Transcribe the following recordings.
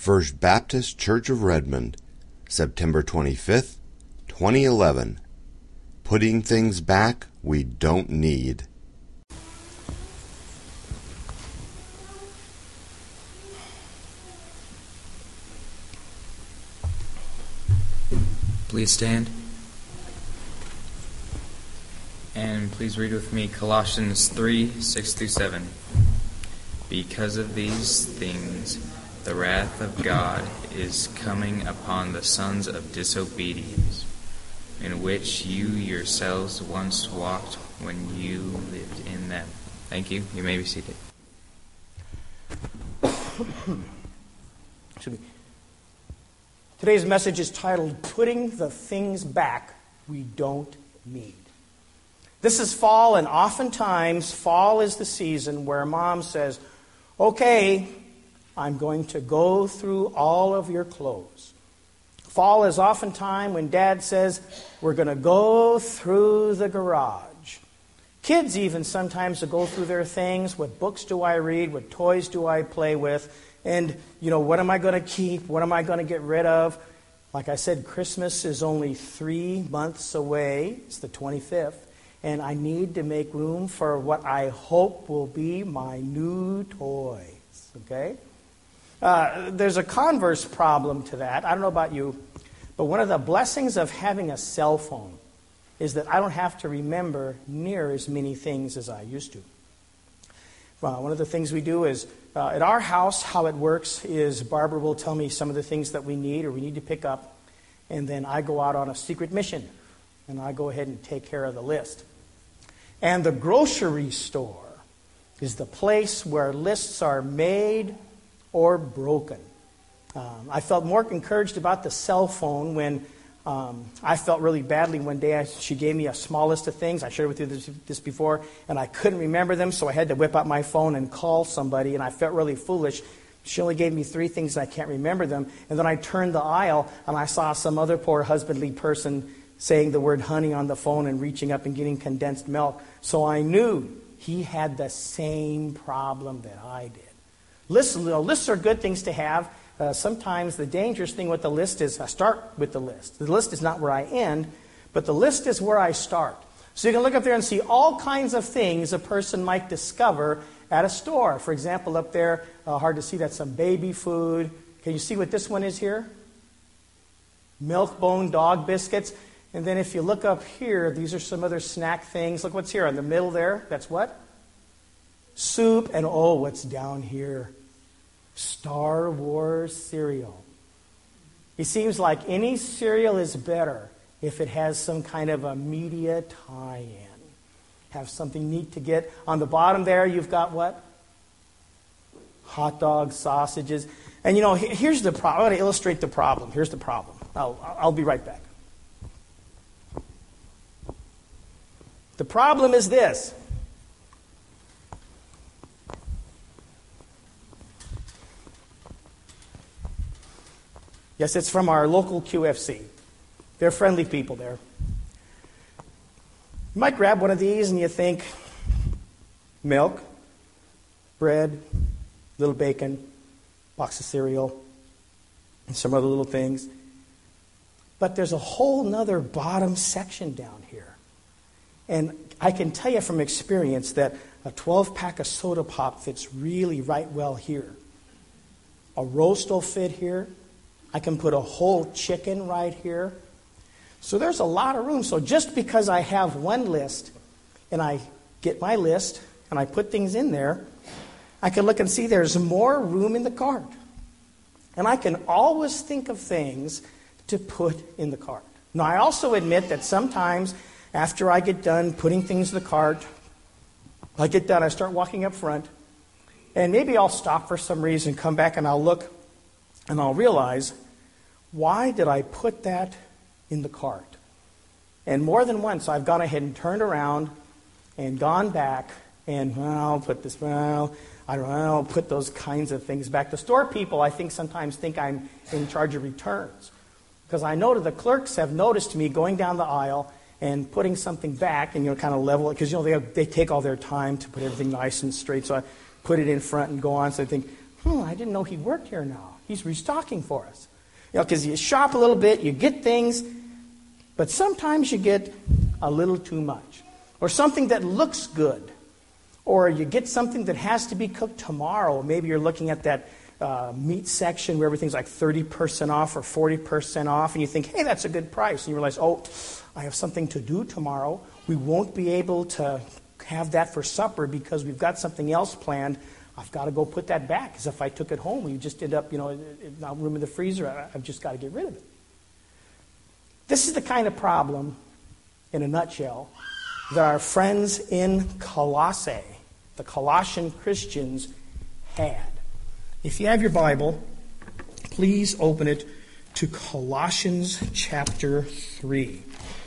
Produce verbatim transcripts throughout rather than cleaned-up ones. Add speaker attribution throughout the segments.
Speaker 1: First Baptist Church of Redmond, September twenty-fifth, twenty eleven. Putting things back we don't need.
Speaker 2: Please stand. And please read with me Colossians three, six through seven. Because of these things, the wrath of God is coming upon the sons of disobedience, in which you yourselves once walked when you lived in them. Thank you. You may be seated.
Speaker 3: Today's message is titled, Putting the Things Back We Don't Need. This is fall, and oftentimes fall is the season where mom says, okay, I'm going to go through all of your clothes. Fall is oftentimes when dad says, we're going to go through the garage. Kids even sometimes will go through their things. What books do I read? What toys do I play with? And, you know, what am I going to keep? What am I going to get rid of? Like I said, Christmas is only three months away. It's the twenty-fifth. And I need to make room for what I hope will be my new toys. Okay? Uh, there's a converse problem to that. I don't know about you, but one of the blessings of having a cell phone is that I don't have to remember near as many things as I used to. Well, one of the things we do is, uh, at our house, how it works is Barbara will tell me some of the things that we need or we need to pick up, and then I go out on a secret mission, and I go ahead and take care of the list. And the grocery store is the place where lists are made or broken. Um, I felt more encouraged about the cell phone when um, I felt really badly one day. I, she gave me a small list of things. I shared with you this, this before, and I couldn't remember them, so I had to whip out my phone and call somebody, and I felt really foolish. She only gave me three things, and I can't remember them. And then I turned the aisle, and I saw some other poor husbandly person saying the word honey on the phone and reaching up and getting condensed milk. So I knew he had the same problem that I did. Lists, lists are good things to have. Uh, sometimes the dangerous thing with the list is I start with the list. The list is not where I end, but the list is where I start. So you can look up there and see all kinds of things a person might discover at a store. For example, up there, uh, hard to see, that's some baby food. Can you see what this one is here? Milk-bone dog biscuits. And then if you look up here, these are some other snack things. Look what's here in the middle there. That's what? Soup. And oh, what's down here? Star Wars cereal. It seems like any cereal is better if it has some kind of a media tie-in. Have something neat to get. On the bottom there, you've got what? Hot dogs, sausages. And you know, here's the problem. I want to illustrate the problem. Here's the problem. I'll, I'll be right back. The problem is this. Yes, it's from our local Q F C. They're friendly people there. You might grab one of these and you think, milk, bread, little bacon, box of cereal, and some other little things. But there's a whole nother bottom section down here. And I can tell you from experience that a twelve-pack of soda pop fits really right well here. A roast will fit here. I can put a whole chicken right here. So there's a lot of room. So just because I have one list and I get my list and I put things in there, I can look and see there's more room in the cart. And I can always think of things to put in the cart. Now, I also admit that sometimes after I get done putting things in the cart, I get done, I start walking up front, and maybe I'll stop for some reason, come back, and I'll look, and I'll realize, why did I put that in the cart? And more than once, I've gone ahead and turned around and gone back, and, well, I'll put this, well, I don't know, I'll put those kinds of things back. The store people, I think, sometimes think I'm in charge of returns. Because I know that the clerks have noticed me going down the aisle and putting something back and, you know, kind of level it. Because, you know, they, have, they take all their time to put everything nice and straight. So I put it in front and go on. So I think, hmm, I didn't know he worked here now. He's restocking for us. You know, because you shop a little bit, you get things, but sometimes you get a little too much. Or something that looks good. Or you get something that has to be cooked tomorrow. Maybe you're looking at that uh, meat section where everything's like thirty percent off or forty percent off, and you think, hey, that's a good price. And you realize, oh, I have something to do tomorrow. We won't be able to have that for supper because we've got something else planned. I've got to go put that back, because if I took it home, we just end up, you know, not room in the freezer. I've just got to get rid of it. This is the kind of problem, in a nutshell, that our friends in Colossae, the Colossian Christians, had. If you have your Bible, please open it to Colossians chapter three.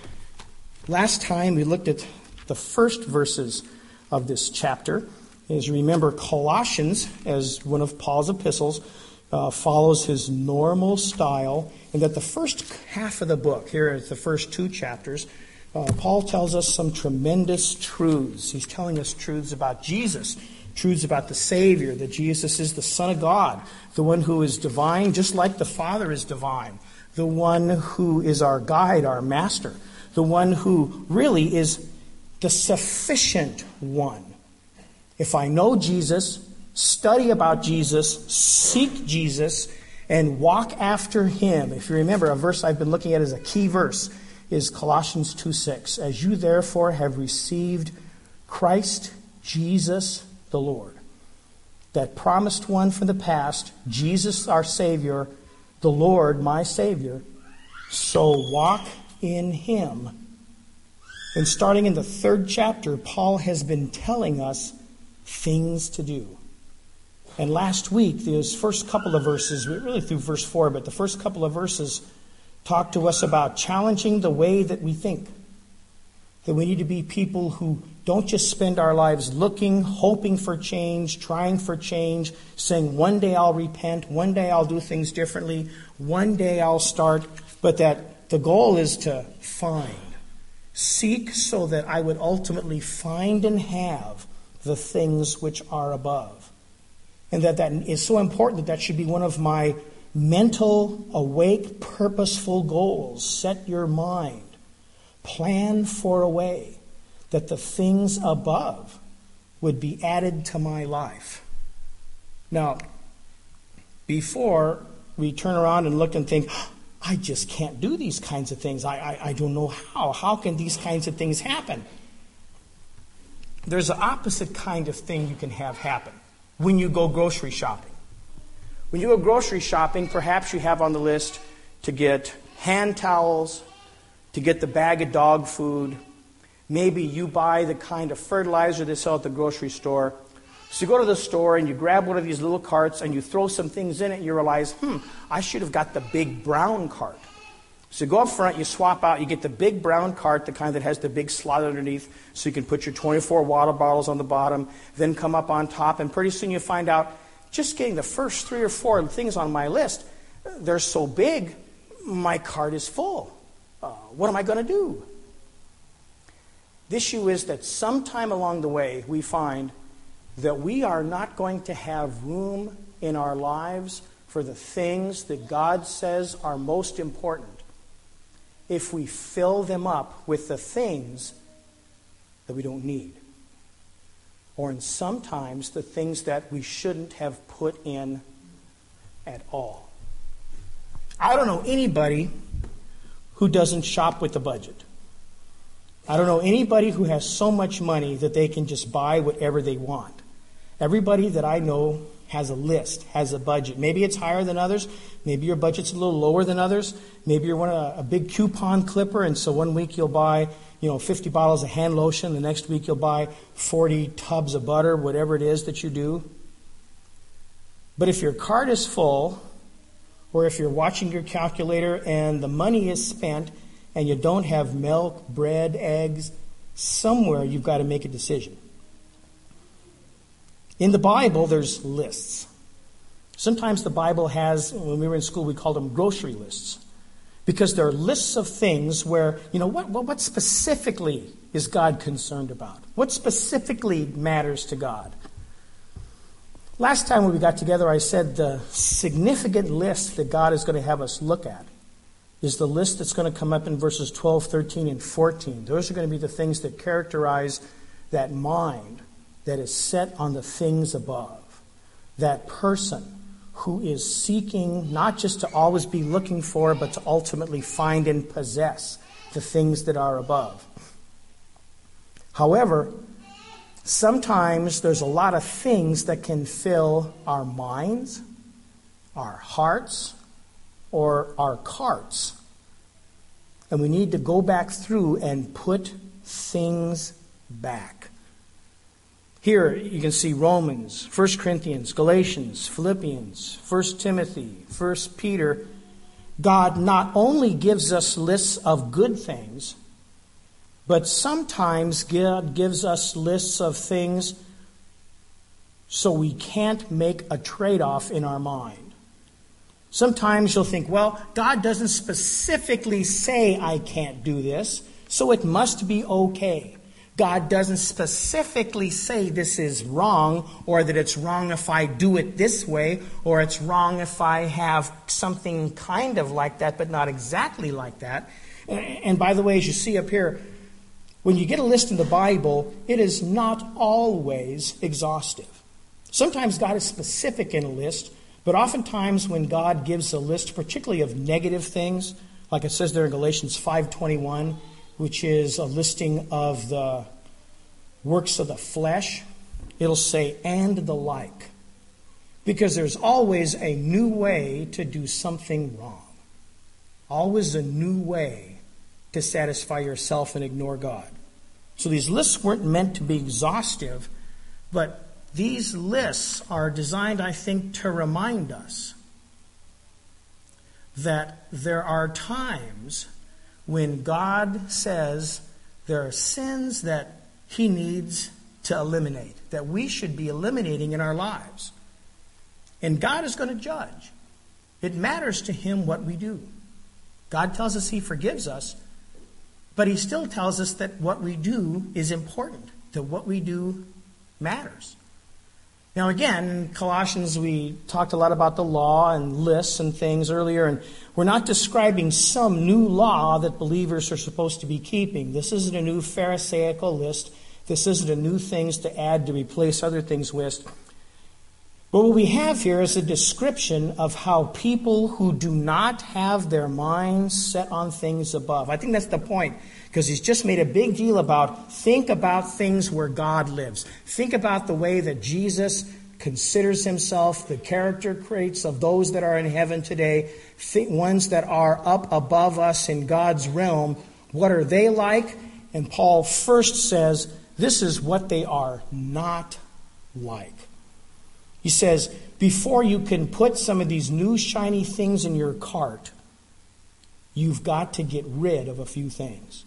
Speaker 3: Last time we looked at the first verses of this chapter. As you remember, Colossians, as one of Paul's epistles, uh, follows his normal style, and that the first half of the book, here at the first two chapters, uh, Paul tells us some tremendous truths. He's telling us truths about Jesus, truths about the Savior, that Jesus is the Son of God, the one who is divine, just like the Father is divine, the one who is our guide, our master, the one who really is the sufficient one. If I know Jesus, study about Jesus, seek Jesus, and walk after him. If you remember, a verse I've been looking at as a key verse is Colossians two six. As you therefore have received Christ Jesus the Lord, that promised one from the past, Jesus our Savior, the Lord my Savior, so walk in him. And starting in the third chapter, Paul has been telling us things to do. And last week, those first couple of verses, really through verse four, but the first couple of verses talk to us about challenging the way that we think. That we need to be people who don't just spend our lives looking, hoping for change, trying for change, saying, one day I'll repent, one day I'll do things differently, one day I'll start, but that the goal is to find. Seek so that I would ultimately find and have the things which are above. And that that is so important that that should be one of my mental, awake, purposeful goals. Set your mind. Plan for a way that the things above would be added to my life. Now, before we turn around and look and think, I just can't do these kinds of things. I, I, I don't know how. How can these kinds of things happen? There's an opposite kind of thing you can have happen when you go grocery shopping. When you go grocery shopping, perhaps you have on the list to get hand towels, to get the bag of dog food. Maybe you buy the kind of fertilizer they sell at the grocery store. So you go to the store and you grab one of these little carts and you throw some things in it and you realize, hmm, I should have got the big brown cart. So you go up front, you swap out, you get the big brown cart, the kind that has the big slot underneath, so you can put your twenty-four water bottles on the bottom, then come up on top, and pretty soon you find out, just getting the first three or four things on my list, they're so big, my cart is full. Uh, what am I going to do? The issue is that sometime along the way, we find that we are not going to have room in our lives for the things that God says are most important if we fill them up with the things that we don't need. Or in sometimes the things that we shouldn't have put in at all. I don't know anybody who doesn't shop with a budget. I don't know anybody who has so much money that they can just buy whatever they want. Everybody that I know has a list, has a budget. Maybe it's higher than others. Maybe your budget's a little lower than others. Maybe you're one of a, a big coupon clipper, and so one week you'll buy, you know, fifty bottles of hand lotion. The next week you'll buy forty tubs of butter, whatever it is that you do. But if your cart is full, or if you're watching your calculator and the money is spent and you don't have milk, bread, eggs, somewhere you've got to make a decision. In the Bible, there's lists. Sometimes the Bible has, when we were in school, we called them grocery lists. Because there are lists of things where, you know, what, what, what specifically is God concerned about? What specifically matters to God? Last time when we got together, I said the significant list that God is going to have us look at is the list that's going to come up in verses twelve, thirteen, and fourteen. Those are going to be the things that characterize that mind that is set on the things above. That person who is seeking not just to always be looking for, but to ultimately find and possess the things that are above. However, sometimes there's a lot of things that can fill our minds, our hearts, or our carts. And we need to go back through and put things back. Here you can see Romans, First Corinthians, Galatians, Philippians, First Timothy, First Peter. God not only gives us lists of good things, but sometimes God gives us lists of things so we can't make a trade-off in our mind. Sometimes you'll think, well, God doesn't specifically say I can't do this, so it must be okay. God doesn't specifically say this is wrong, or that it's wrong if I do it this way, or it's wrong if I have something kind of like that, but not exactly like that. And by the way, as you see up here, when you get a list in the Bible, it is not always exhaustive. Sometimes God is specific in a list, but oftentimes when God gives a list, particularly of negative things, like it says there in Galatians five twenty-one, which is a listing of the works of the flesh, it'll say, and the like. Because there's always a new way to do something wrong. Always a new way to satisfy yourself and ignore God. So these lists weren't meant to be exhaustive, but these lists are designed, I think, to remind us that there are times when God says there are sins that He needs to eliminate, that we should be eliminating in our lives. And God is going to judge. It matters to Him what we do. God tells us He forgives us, but He still tells us that what we do is important, that what we do matters. Now again, in Colossians we talked a lot about the law and lists and things earlier, and we're not describing some new law that believers are supposed to be keeping. This isn't a new Pharisaical list. This isn't a new things to add to replace other things with. But what we have here is a description of how people who do not have their minds set on things above. I think that's the point, because he's just made a big deal about think about things where God lives. Think about the way that Jesus considers himself, the character traits of those that are in heaven today, ones that are up above us in God's realm. What are they like? And Paul first says, this is what they are not like. He says, before you can put some of these new shiny things in your cart, you've got to get rid of a few things.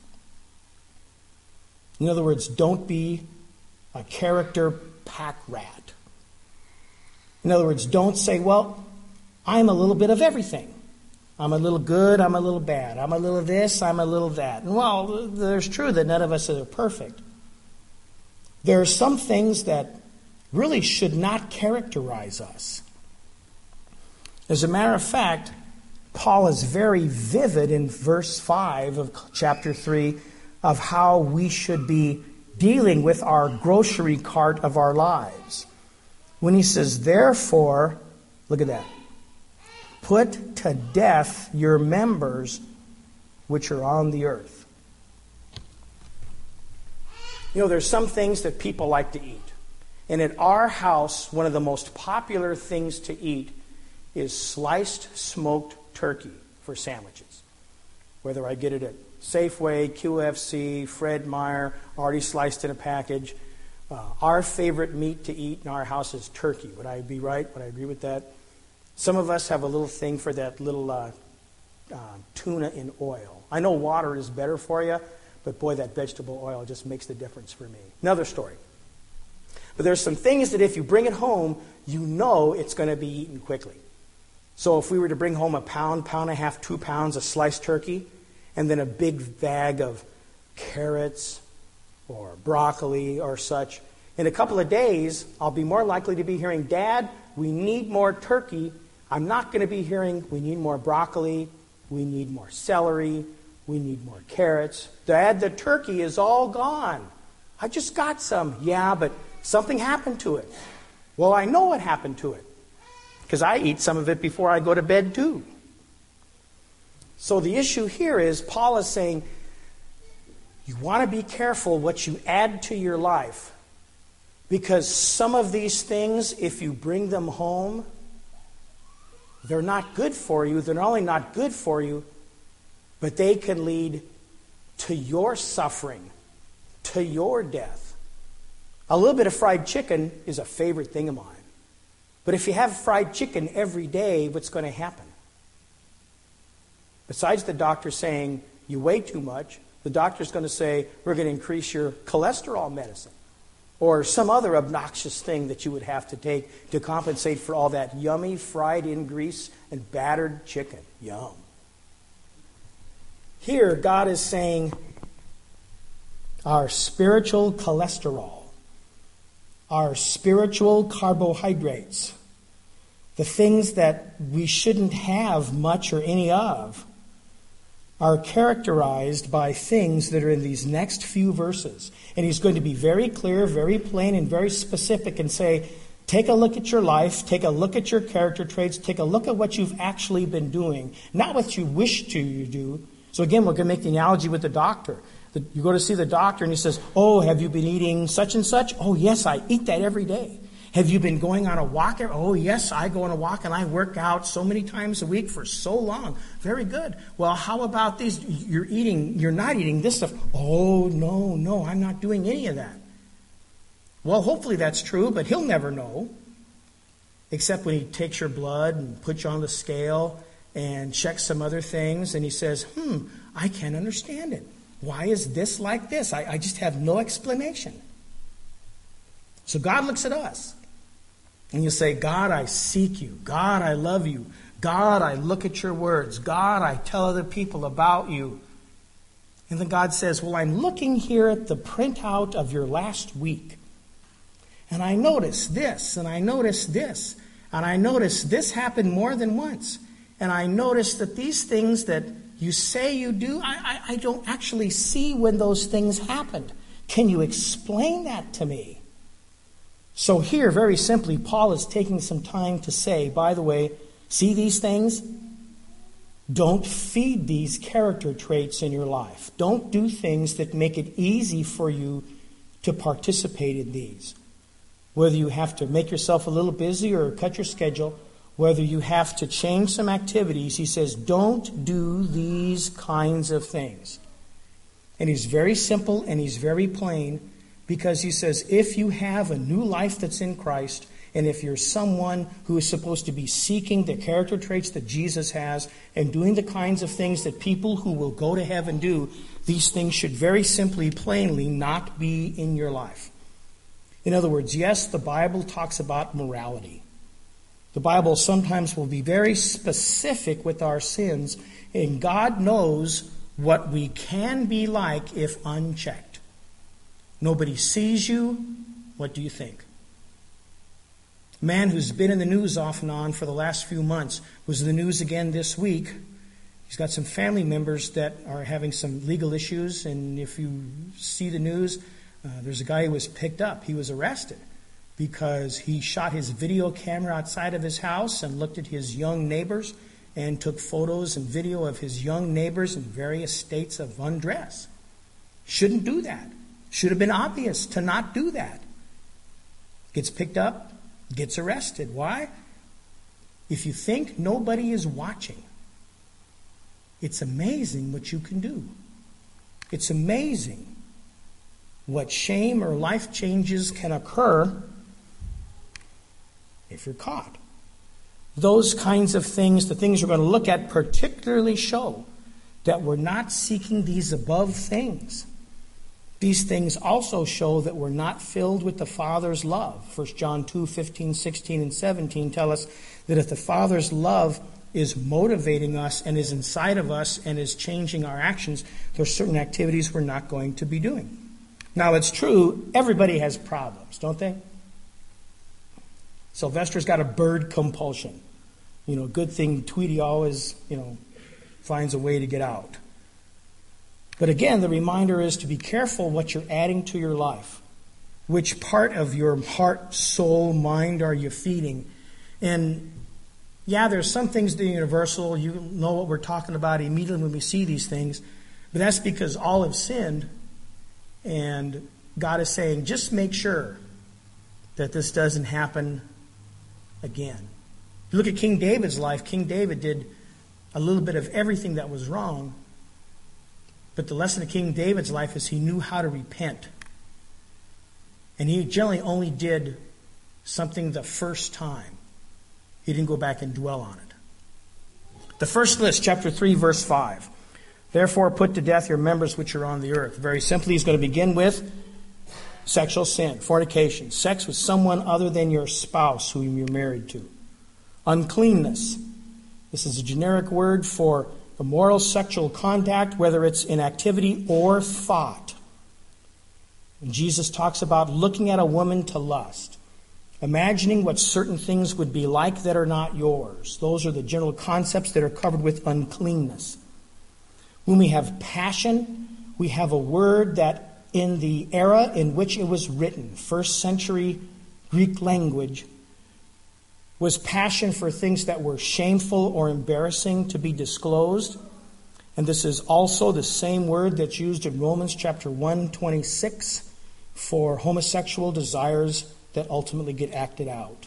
Speaker 3: In other words, don't be a character pack rat. In other words, don't say, well, I'm a little bit of everything. I'm a little good, I'm a little bad. I'm a little this, I'm a little that. And well, there's true that none of us are perfect. There are some things that really should not characterize us. As a matter of fact, Paul is very vivid in verse five of chapter three of how we should be dealing with our grocery cart of our lives. When he says, therefore, look at that, put to death your members which are on the earth. You know, there's some things that people like to eat. And at our house, one of the most popular things to eat is sliced smoked turkey for sandwiches. Whether I get it at Safeway, Q F C, Fred Meyer, already sliced in a package. Uh, our favorite meat to eat in our house is turkey. Would I be right? Would I agree with that? Some of us have a little thing for that little uh, uh, tuna in oil. I know water is better for you, but boy, that vegetable oil just makes the difference for me. Another story. But there's some things that if you bring it home, you know it's going to be eaten quickly. So if we were to bring home a pound, pound and a half, two pounds of sliced turkey, and then a big bag of carrots or broccoli or such, In a couple of days, I'll be more likely to be hearing, Dad, we need more turkey. I'm not going to be hearing, we need more broccoli, we need more celery, we need more carrots. Dad, the turkey is all gone. I just got some. Yeah, but something happened to it. Well, I know what happened to it, because I eat some of it before I go to bed too. So the issue here is, Paul is saying, you want to be careful what you add to your life, because some of these things, if you bring them home, they're not good for you. They're not only not good for you, but they can lead to your suffering, to your death. A little bit of fried chicken is a favorite thing of mine. But if you have fried chicken every day, what's going to happen? Besides the doctor saying you weigh too much, the doctor's going to say, we're going to increase your cholesterol medicine, or some other obnoxious thing that you would have to take to compensate for all that yummy fried in grease and battered chicken. Yum. Here, God is saying our spiritual cholesterol, our spiritual carbohydrates, the things that we shouldn't have much or any of, are characterized by things that are in these next few verses. And he's going to be very clear, very plain, and very specific and say, take a look at your life, take a look at your character traits, take a look at what you've actually been doing, not what you wish to you do. So again, we're going to make the analogy with the doctor. The, you go to see the doctor and he says, oh, have you been eating such and such? Oh, yes, I eat that every day. Have you been going on a walk? Oh, yes, I go on a walk and I work out so many times a week for so long. Very good. Well, how about these? You're eating, you're not eating this stuff. Oh, no, no, I'm not doing any of that. Well, hopefully that's true, but he'll never know. Except when he takes your blood and puts you on the scale and checks some other things and he says, hmm, I can't understand it. Why is this like this? I, I just have no explanation. So God looks at us. And you say, God, I seek you. God, I love you. God, I look at your words. God, I tell other people about you. And then God says, well, I'm looking here at the printout of your last week. And I notice this, and I notice this, and I notice this happened more than once. And I notice that these things that you say you do, I, I, I don't actually see when those things happened. Can you explain that to me? So here, very simply, Paul is taking some time to say, by the way, see these things? Don't feed these character traits in your life. Don't do things that make it easy for you to participate in these. Whether you have to make yourself a little busy or cut your schedule, whether you have to change some activities, he says, don't do these kinds of things. And he's very simple and he's very plain, because he says, if you have a new life that's in Christ, and if you're someone who is supposed to be seeking the character traits that Jesus has and doing the kinds of things that people who will go to heaven do, these things should very simply, plainly not be in your life. In other words, yes, the Bible talks about morality. The Bible sometimes will be very specific with our sins, and God knows what we can be like if unchecked. Nobody sees you. What do you think? A man who's been in the news off and on for the last few months was in the news again this week. He's got some family members that are having some legal issues, and if you see the news, uh, there's a guy who was picked up. He was arrested because he shot his video camera outside of his house and looked at his young neighbors and took photos and video of his young neighbors in various states of undress. Shouldn't do that. Should have been obvious to not do that. Gets picked up, gets arrested. Why? If you think nobody is watching, it's amazing what you can do. It's amazing what shame or life changes can occur if you're caught. Those kinds of things, the things we're going to look at, particularly show that we're not seeking these above things. These things also show that we're not filled with the Father's love. First John two, fifteen, sixteen, and seventeen tell us that if the Father's love is motivating us and is inside of us and is changing our actions, there are certain activities we're not going to be doing. Now, it's true, everybody has problems, don't they? Sylvester's got a bird compulsion. You know, good thing Tweety always, you know, finds a way to get out. But again, the reminder is to be careful what you're adding to your life. Which part of your heart, soul, mind are you feeding? And yeah, there's some things that are universal. You know what we're talking about immediately when we see these things. But that's because all have sinned. And God is saying, just make sure that this doesn't happen again. You look at King David's life. King David did a little bit of everything that was wrong. But the lesson of King David's life is he knew how to repent. And he generally only did something the first time. He didn't go back and dwell on it. The first list, chapter three, verse five. Therefore put to death your members which are on the earth. Very simply, he's going to begin with sexual sin, fornication, sex with someone other than your spouse whom you're married to. Uncleanness. This is a generic word for immoral sexual contact, whether it's in activity or thought. And Jesus talks about looking at a woman to lust, imagining what certain things would be like that are not yours. Those are the general concepts that are covered with uncleanness. When we have passion, we have a word that in the era in which it was written, first century Greek language, was passion for things that were shameful or embarrassing to be disclosed. And this is also the same word that's used in Romans chapter one twenty-six for homosexual desires that ultimately get acted out.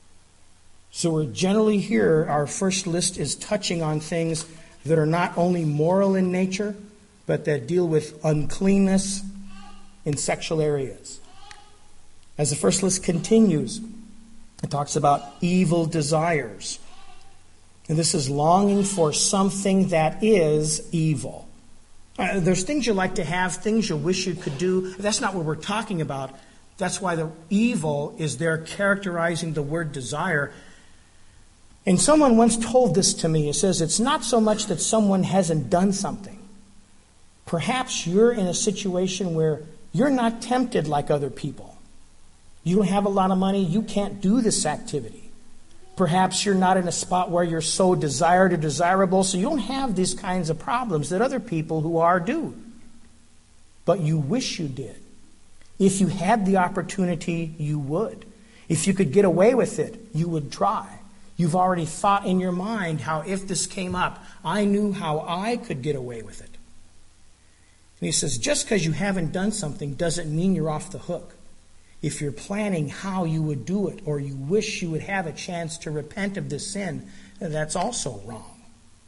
Speaker 3: So we're generally here, our first list is touching on things that are not only moral in nature, but that deal with uncleanness in sexual areas. As the first list continues, it talks about evil desires. And this is longing for something that is evil. Uh, there's things you like to have, things you wish you could do. That's not what we're talking about. That's why the evil is there characterizing the word desire. And someone once told this to me. It says, it's not so much that someone hasn't done something. Perhaps you're in a situation where you're not tempted like other people. You don't have a lot of money. You can't do this activity. Perhaps you're not in a spot where you're so desired or desirable, so you don't have these kinds of problems that other people who are do. But you wish you did. If you had the opportunity, you would. If you could get away with it, you would try. You've already thought in your mind how if this came up, I knew how I could get away with it. And he says, just because you haven't done something doesn't mean you're off the hook. If you're planning how you would do it, or you wish you would have a chance to repent of this sin, that's also wrong.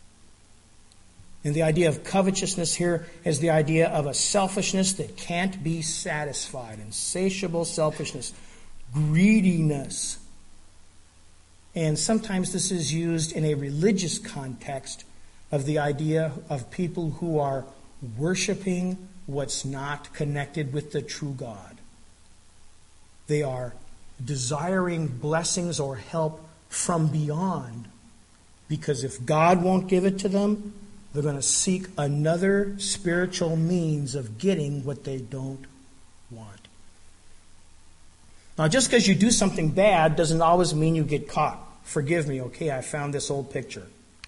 Speaker 3: And the idea of covetousness here is the idea of a selfishness that can't be satisfied. Insatiable selfishness, greediness. And sometimes this is used in a religious context of the idea of people who are worshiping what's not connected with the true God. They are desiring blessings or help from beyond, because if God won't give it to them, they're going to seek another spiritual means of getting what they don't want. Now, just because you do something bad doesn't always mean you get caught. Forgive me, okay, I found this old picture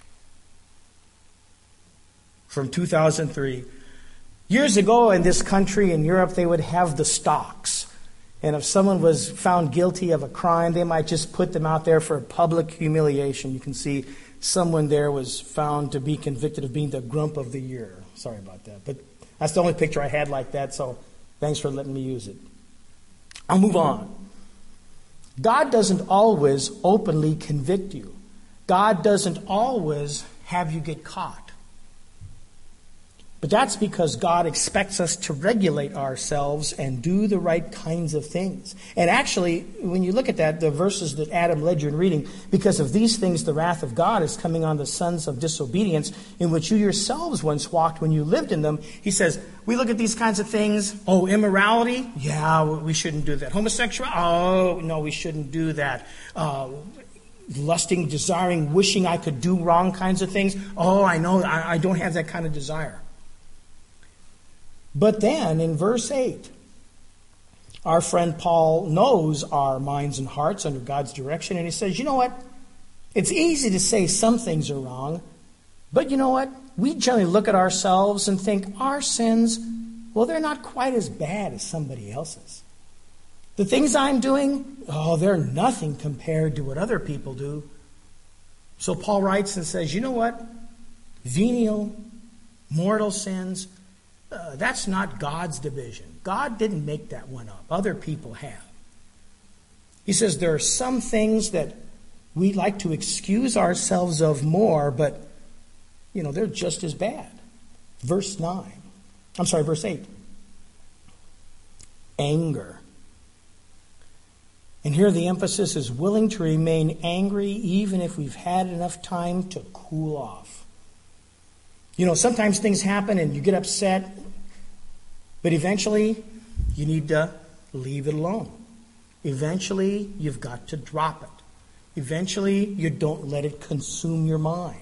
Speaker 3: from two thousand three. Years ago in this country, in Europe, they would have the stocks. And if someone was found guilty of a crime, they might just put them out there for public humiliation. You can see someone there was found to be convicted of being the grump of the year. Sorry about that. But that's the only picture I had like that, so thanks for letting me use it. I'll move on. God doesn't always openly convict you. God doesn't always have you get caught. But that's because God expects us to regulate ourselves and do the right kinds of things. And actually, when you look at that, the verses that Adam led you in reading, because of these things the wrath of God is coming on the sons of disobedience, in which you yourselves once walked when you lived in them. He says, we look at these kinds of things. Oh, immorality? Yeah, we shouldn't do that. Homosexuality? Oh, no, we shouldn't do that. Uh, lusting, desiring, wishing I could do wrong kinds of things. Oh, I know, I, I don't have that kind of desire. But then, in verse eight, Our friend Paul knows our minds and hearts under God's direction, and he says, you know what? It's easy to say some things are wrong, but you know what? We generally look at ourselves and think our sins, well, they're not quite as bad as somebody else's. The things I'm doing, oh, they're nothing compared to what other people do. So Paul writes and says, you know what? Venial, mortal sins, uh, that's not God's division. God didn't make that one up. Other people have. He says there are some things that we like to excuse ourselves of more, but, you know, they're just as bad. Verse nine. I'm sorry, verse eight. Anger. And here the emphasis is willing to remain angry even if we've had enough time to cool off. You know, sometimes things happen and you get upset, but eventually you need to leave it alone. Eventually you've got to drop it. Eventually you don't let it consume your mind.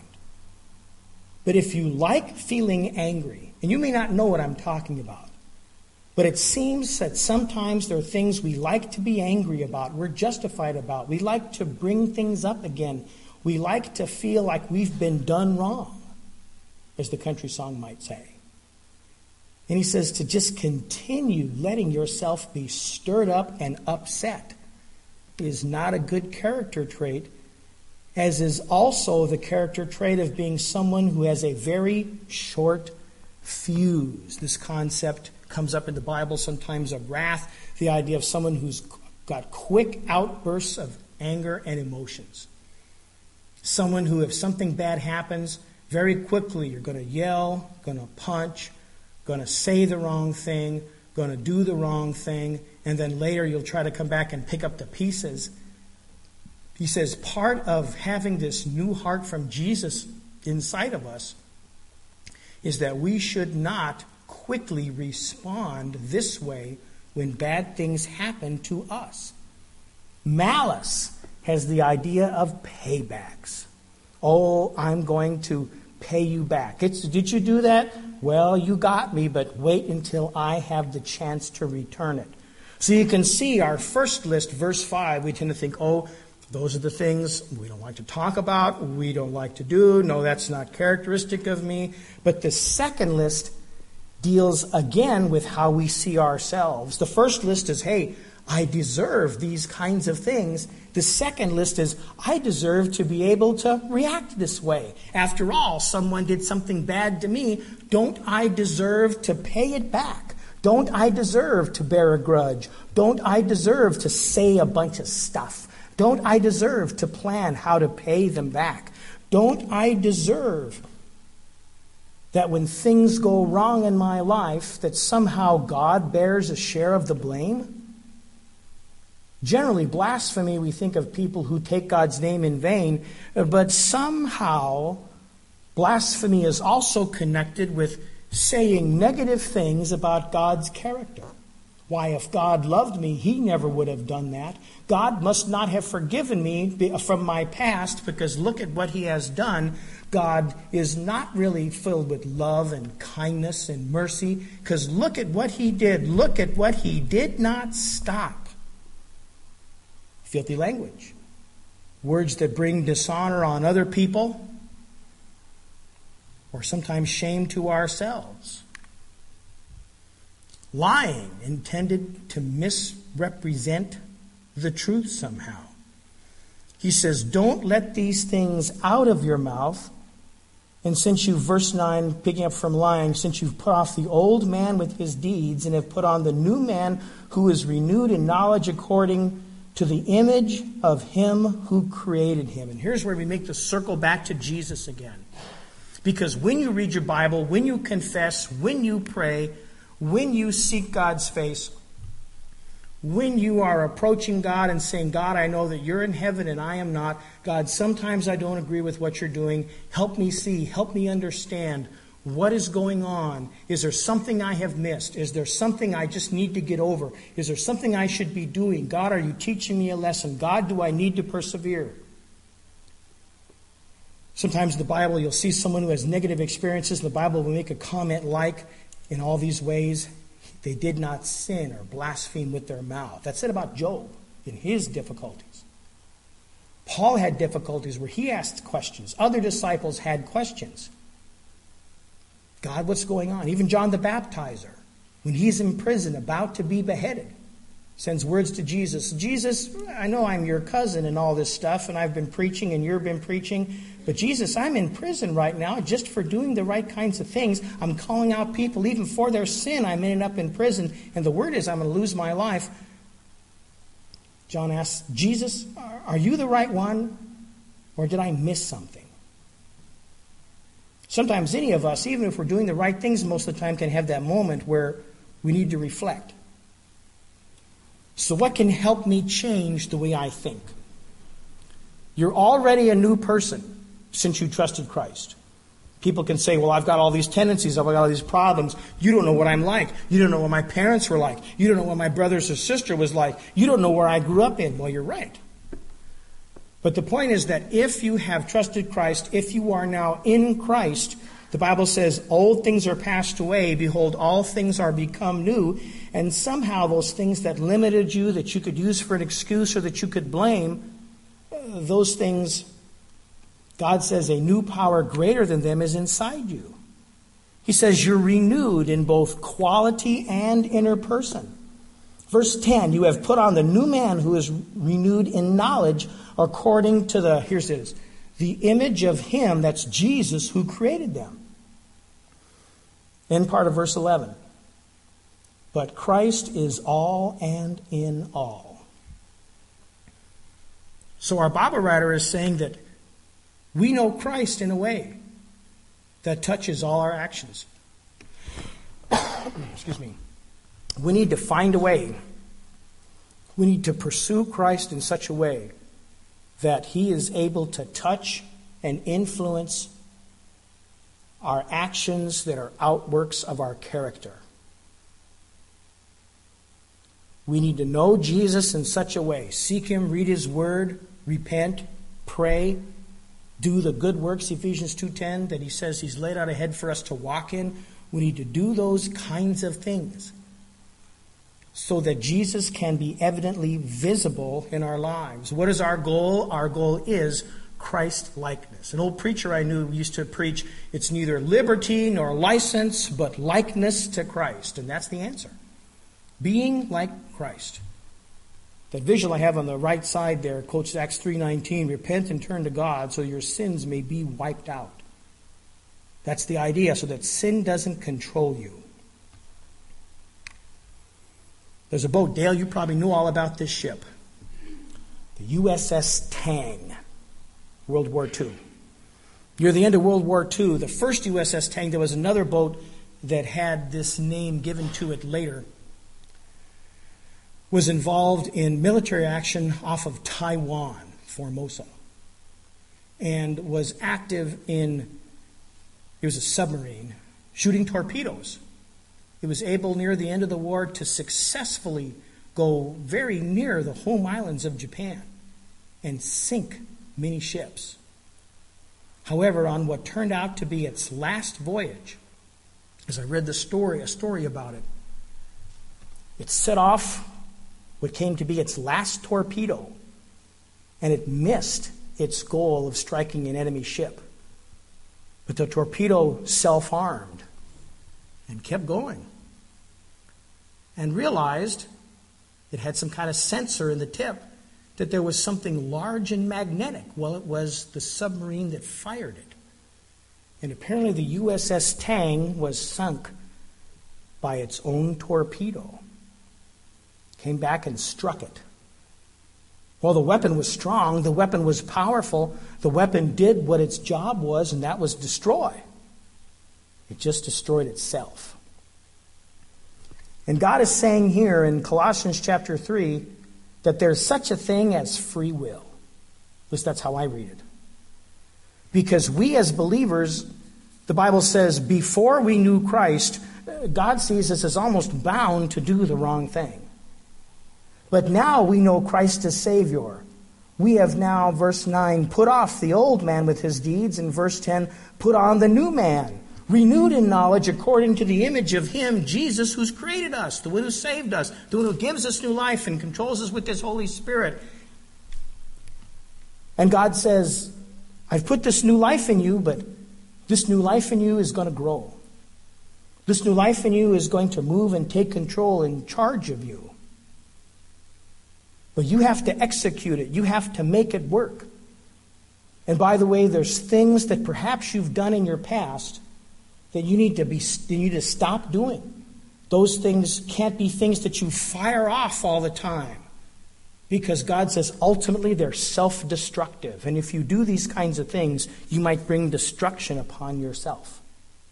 Speaker 3: But if you like feeling angry, and you may not know what I'm talking about, but it seems that sometimes there are things we like to be angry about, we're justified about. We like to bring things up again. We like to feel like we've been done wrong, as the country song might say. And he says to just continue letting yourself be stirred up and upset is not a good character trait, as is also the character trait of being someone who has a very short fuse. This concept comes up in the Bible sometimes of wrath, the idea of someone who's got quick outbursts of anger and emotions. Someone who, if something bad happens, very quickly you're going to yell, going to punch, going to say the wrong thing, going to do the wrong thing, and then later you'll try to come back and pick up the pieces. He says part of having this new heart from Jesus inside of us is that we should not quickly respond this way when bad things happen to us. Malice has the idea of paybacks. Oh, I'm going to pay you back. It's, did you do that? Well, you got me, but wait until I have the chance to return it. So you can see our first list, verse five, we tend to think, oh, those are the things we don't like to talk about, we don't like to do. No, that's not characteristic of me. But the second list deals again with how we see ourselves. The first list is, hey, I deserve these kinds of things. The second list is, I deserve to be able to react this way. After all, someone did something bad to me. Don't I deserve to pay it back? Don't I deserve to bear a grudge? Don't I deserve to say a bunch of stuff? Don't I deserve to plan how to pay them back? Don't I deserve that when things go wrong in my life, that somehow God bears a share of the blame? Generally, blasphemy, we think of people who take God's name in vain, but somehow blasphemy is also connected with saying negative things about God's character. Why, if God loved me, he never would have done that. God must not have forgiven me from my past, because look at what he has done. God is not really filled with love and kindness and mercy, because look at what he did. Look at what he did not stop. Filthy language. Words that bring dishonor on other people, or sometimes shame to ourselves. Lying intended to misrepresent the truth somehow. He says, don't let these things out of your mouth. And since you, verse nine, picking up from lying, since you've put off the old man with his deeds and have put on the new man who is renewed in knowledge according to the image of him who created him. And here's where we make the circle back to Jesus again. Because when you read your Bible, when you confess, when you pray, when you seek God's face, when you are approaching God and saying, God, I know that you're in heaven and I am not. God, sometimes I don't agree with what you're doing. Help me see. Help me understand. What is going on? Is there something I have missed? Is there something I just need to get over? Is there something I should be doing? God, are you teaching me a lesson? God, do I need to persevere? Sometimes in the Bible, you'll see someone who has negative experiences. The Bible will make a comment like, in all these ways, They did not sin or blaspheme with their mouth. That's it about Job in his difficulties. Paul had difficulties where he asked questions. Other disciples had questions. God, what's going on? Even John the Baptizer, when he's in prison about to be beheaded, sends words to Jesus. Jesus, I know I'm your cousin and all this stuff, and I've been preaching and you've been preaching, but Jesus, I'm in prison right now just for doing the right kinds of things. I'm calling out people even for their sin. I'm ending up in prison, and the word is I'm going to lose my life. John asks, Jesus, are you the right one, or did I miss something? Sometimes any of us, even if we're doing the right things most of the time, can have that moment where we need to reflect. So what can help me change the way I think? You're already a new person since you trusted Christ. People can say, well, I've got all these tendencies, I've got all these problems. You don't know what I'm like. You don't know what my parents were like. You don't know what my brothers or sister was like. You don't know where I grew up in. Well, you're right. But the point is that if you have trusted Christ, if you are now in Christ, the Bible says, old things are passed away. Behold, all things are become new. And somehow those things that limited you, that you could use for an excuse or that you could blame, those things, God says a new power greater than them is inside you. He says you're renewed in both quality and inner person. Verse ten, you have put on the new man who is renewed in knowledge according to the, here's this, the image of him, that's Jesus, who created them. End part of verse eleven. But Christ is all and in all. So our Bible writer is saying that we know Christ in a way that touches all our actions. Excuse me. We need to find a way. We need to pursue Christ in such a way that he is able to touch and influence our actions that are outworks of our character. We need to know Jesus in such a way. Seek him, read his word, repent, pray, do the good works, Ephesians two ten, that he says he's laid out ahead for us to walk in. We need to do those kinds of things so that Jesus can be evidently visible in our lives. What is our goal? Our goal is Christ-likeness. An old preacher I knew used to preach, it's neither liberty nor license, but likeness to Christ. And that's the answer. Being like Christ. That visual I have on the right side there quotes Acts three nineteen, repent and turn to God so your sins may be wiped out. That's the idea, so that sin doesn't control you. There's a boat, Dale, you probably know all about this ship. The U S S Tang, World War Two. Near the end of World War Two, the first U S S Tang, there was another boat that had this name given to it later, was involved in military action off of Taiwan, Formosa, and was active in, it was a submarine, shooting torpedoes. It was able near the end of the war to successfully go very near the home islands of Japan and sink many ships. However, on what turned out to be its last voyage, as I read the story, a story about it, it set off what came to be its last torpedo, and it missed its goal of striking an enemy ship. But the torpedo self-harmed and kept going and realized it had some kind of sensor in the tip that there was something large and magnetic. Well, it was the submarine that fired it. And apparently the U S S Tang was sunk by its own torpedo. Came back and struck it. Well, the weapon was strong. The weapon was powerful. The weapon did what its job was, and that was destroy. It just destroyed itself. And God is saying here in Colossians chapter three that there's such a thing as free will. At least that's how I read it. Because we as believers, the Bible says, before we knew Christ, God sees us as almost bound to do the wrong thing. But now we know Christ as Savior. We have now, verse nine, put off the old man with his deeds, and verse ten, put on the new man, renewed in knowledge according to the image of Him, Jesus, who's created us, the one who saved us, the one who gives us new life and controls us with His Holy Spirit. And God says, I've put this new life in you, but this new life in you is going to grow. This new life in you is going to move and take control and charge of you. But you have to execute it. You have to make it work. And by the way, there's things that perhaps you've done in your past that you need to be you need to stop doing. Those things can't be things that you fire off all the time. Because God says ultimately they're self-destructive. And if you do these kinds of things, you might bring destruction upon yourself.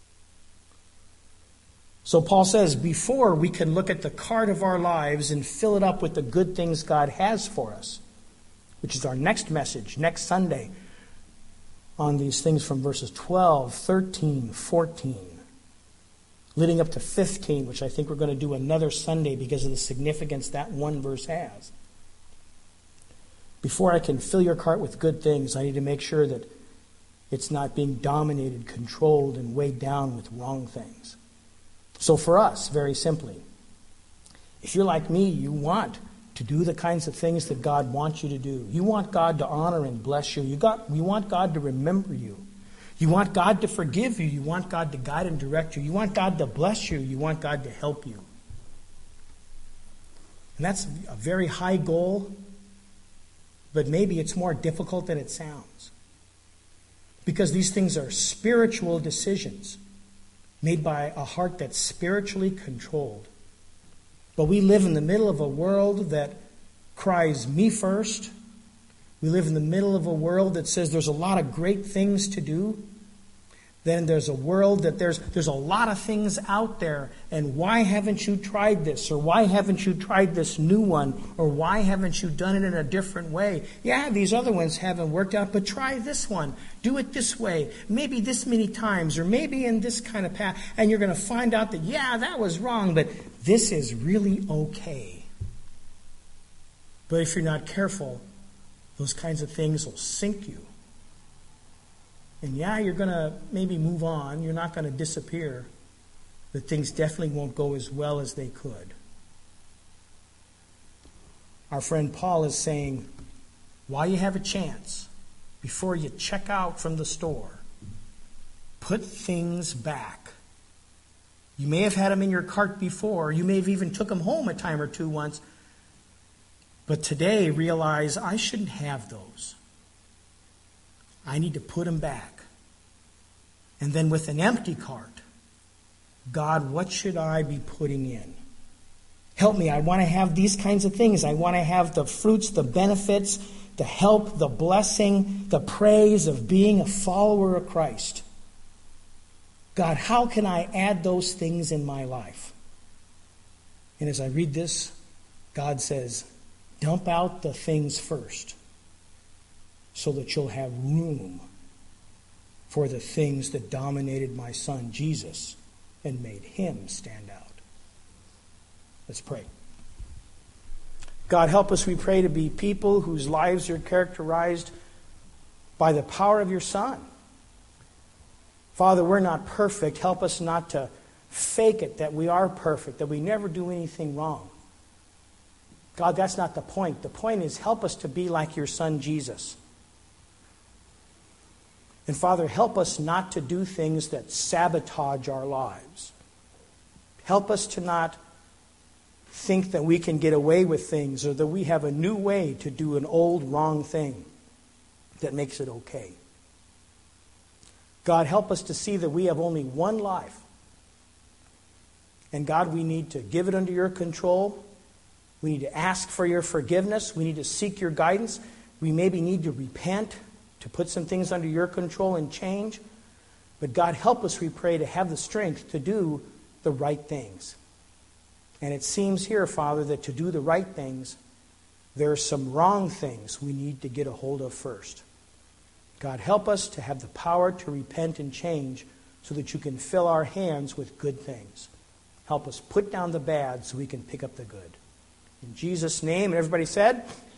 Speaker 3: So Paul says, before we can look at the card of our lives and fill it up with the good things God has for us, which is our next message, next Sunday, on these things from verses twelve, thirteen, fourteen, leading up to fifteen, which I think we're going to do another Sunday because of the significance that one verse has. Before I can fill your cart with good things, I need to make sure that it's not being dominated, controlled, and weighed down with wrong things. So for us, very simply, if you're like me, you want to do the kinds of things that God wants you to do. You want God to honor and bless you. You, got, you want God to remember you. You want God to forgive you. You want God to guide and direct you. You want God to bless you. You want God to help you. And that's a very high goal, but maybe it's more difficult than it sounds. Because these things are spiritual decisions made by a heart that's spiritually controlled. But we live in the middle of a world that cries, me first. We live in the middle of a world that says there's a lot of great things to do. Then there's a world that there's there's a lot of things out there. And why haven't you tried this? Or why haven't you tried this new one? Or why haven't you done it in a different way? Yeah, these other ones haven't worked out, but try this one. Do it this way. Maybe this many times, or maybe in this kind of path. And you're going to find out that, yeah, that was wrong, but this is really okay. But if you're not careful, those kinds of things will sink you. And yeah, you're going to maybe move on. You're not going to disappear. But things definitely won't go as well as they could. Our friend Paul is saying, while you have a chance, before you check out from the store, put things back. You may have had them in your cart before. You may have even took them home a time or two once. But today, realize I shouldn't have those. I need to put them back. And then with an empty cart, God, what should I be putting in? Help me. I want to have these kinds of things. I want to have the fruits, the benefits, the help, the blessing, the praise of being a follower of Christ. God, how can I add those things in my life? And as I read this, God says, dump out the things first, so that you'll have room for the things that dominated my son Jesus and made him stand out. Let's pray. God, help us, we pray, to be people whose lives are characterized by the power of your Son. Father, we're not perfect. Help us not to fake it that we are perfect, that we never do anything wrong. God, that's not the point. The point is, help us to be like your Son Jesus. And Father, help us not to do things that sabotage our lives. Help us to not think that we can get away with things, or that we have a new way to do an old wrong thing that makes it okay. God, help us to see that we have only one life. And God, we need to give it under your control. We need to ask for your forgiveness. We need to seek your guidance. We maybe need to repent, to put some things under your control and change. But God, help us, we pray, to have the strength to do the right things. And it seems here, Father, that to do the right things, there are some wrong things we need to get a hold of first. God, help us to have the power to repent and change so that you can fill our hands with good things. Help us put down the bad so we can pick up the good. In Jesus' name, and everybody said...